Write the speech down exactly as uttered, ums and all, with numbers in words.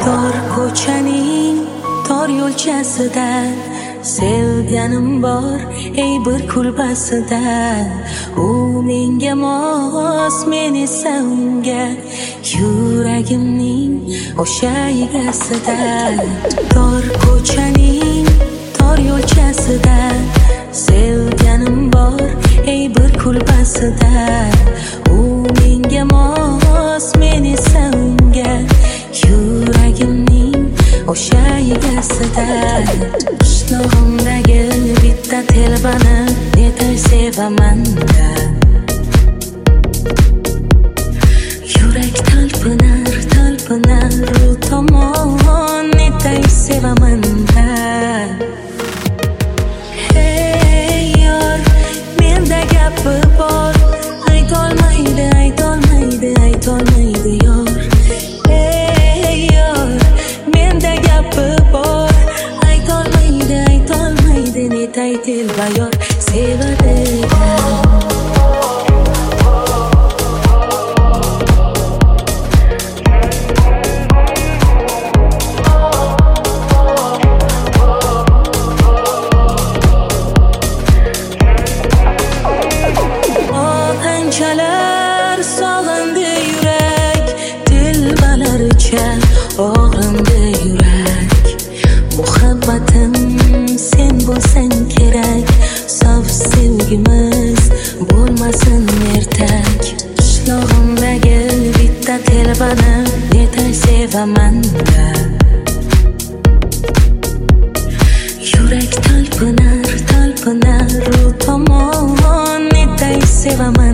tor ko'chaning tor yo'lchasida sevganim bor ey bir kulbasida. U menga mos, men esa unga, yuragimning o'sha egasida. Tor ko'chaning tor yo'lchasida sevganim bor ey bir kulbasida. U menga mos, men esa unga, yuragimning o'sha egasida. Qishlog'imdagi bitta telbani netay sevaman-da. Yurak talpinar, talpinar u tomon, netay sevaman-da. Hey yor, menda gapi bor, aytolmaydi, aytolmaydi, aytolmaydi yor. Hey yor, menda gapi bor, aytolmaydi, aytolmaydi, netay telba yor sevadi. Qanchalar sog'indi yurak, telbalaricha og'rindi yurak. Muhabbatim sen bo'lsang kerak, sof sevgimiz bo'lmasin ertak. Qishlog'imdagi bitta telbani netay sevaman-da. Yurak talpinar, talpinar u tomon, netay sevaman.